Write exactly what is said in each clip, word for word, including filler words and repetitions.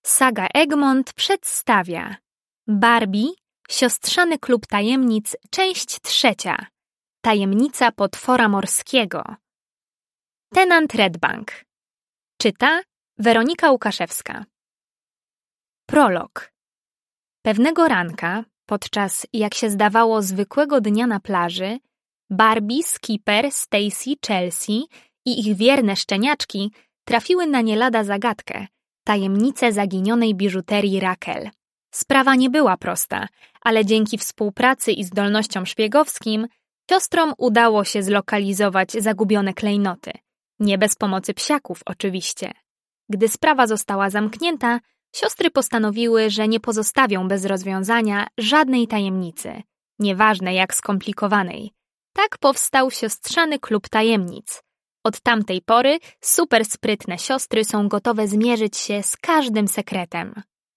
Saga Egmont przedstawia Barbie, Siostrzany Klub Tajemnic, część trzecia. Tajemnica potwora morskiego. Tenant Redbank. Czyta Weronika Łukaszewska. Prolog. Pewnego ranka, podczas, jak się zdawało, zwykłego dnia na plaży, Barbie, Skipper, Stacy, Chelsea i ich wierne szczeniaczki trafiły na nie lada zagadkę, tajemnicę zaginionej biżuterii Raquel. Sprawa nie była prosta, ale dzięki współpracy i zdolnościom szpiegowskim siostrom udało się zlokalizować zagubione klejnoty. Nie bez pomocy psiaków, oczywiście. Gdy sprawa została zamknięta, siostry postanowiły, że nie pozostawią bez rozwiązania żadnej tajemnicy, nieważne jak skomplikowanej. Tak powstał Siostrzany Klub Tajemnic. Od tamtej pory super sprytne siostry są gotowe zmierzyć się z każdym sekretem.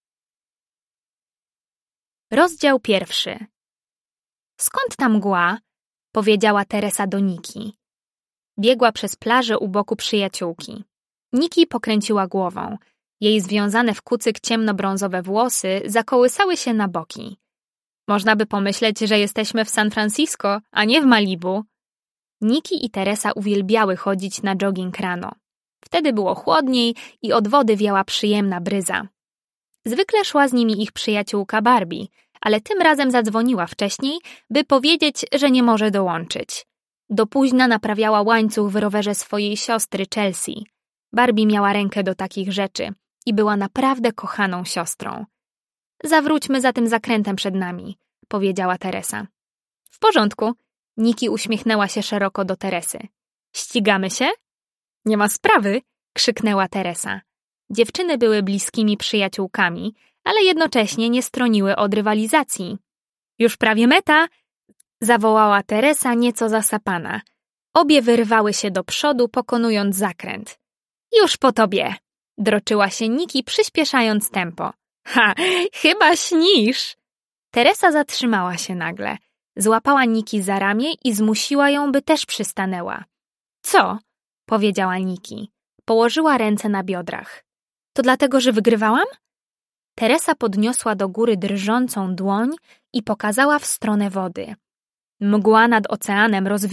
Rozdział pierwszy. Skąd ta mgła? Powiedziała Teresa do Niki. Biegła przez plażę u boku przyjaciółki. Niki pokręciła głową. Jej związane w kucyk ciemnobrązowe włosy zakołysały się na boki. Można by pomyśleć, że jesteśmy w San Francisco, a nie w Malibu. Niki i Teresa uwielbiały chodzić na jogging rano. Wtedy było chłodniej i od wody wiała przyjemna bryza. Zwykle szła z nimi ich przyjaciółka Barbie, ale tym razem zadzwoniła wcześniej, by powiedzieć, że nie może dołączyć. Do późna naprawiała łańcuch w rowerze swojej siostry Chelsea. Barbie miała rękę do takich rzeczy i była naprawdę kochaną siostrą. Zawróćmy za tym zakrętem przed nami, powiedziała Teresa. W porządku. Niki uśmiechnęła się szeroko do Teresy. Ścigamy się? Nie ma sprawy, krzyknęła Teresa. Dziewczyny były bliskimi przyjaciółkami, ale jednocześnie nie stroniły od rywalizacji. Już prawie meta, zawołała Teresa nieco zasapana. Obie wyrwały się do przodu, pokonując zakręt. Już po tobie, droczyła się Niki, przyspieszając tempo. Ha, chyba śnisz. Teresa zatrzymała się nagle. Złapała Niki za ramię i zmusiła ją, by też przystanęła. Co? Powiedziała Niki. Położyła ręce na biodrach. To dlatego, że wygrywałam? Teresa podniosła do góry drżącą dłoń i pokazała w stronę wody. Mgła nad oceanem rozwinęła